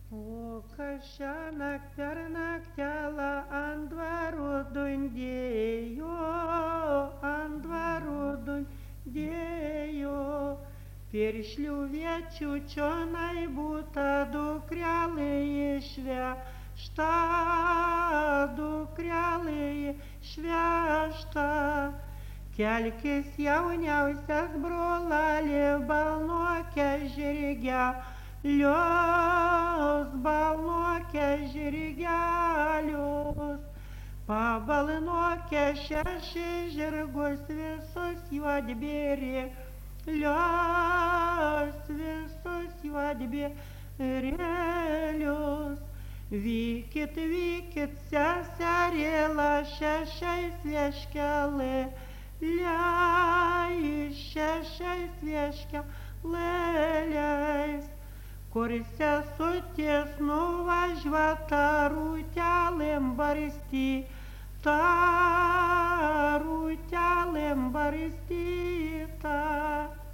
O kas šiąnakt per naktelą ant dvarų dundėjo, ant dvarų dundėjo. Per šliuviečių čionai būta dukrelė išvežta, dukrelė išvežta. Kelkis jauniausias brolali, balnuokia žirgelius, balnuokia žirgelius. Pabalnuokia šešis žirgus visus juodbėrėlius, visus juodbėrėlius. Vykit, vykit, seserėla, šešiais vieškelėliais, šešiais vieškelėliais. Kur sesutės nuvažiuota rūtelėm barstyta, rūtelėm barstyta.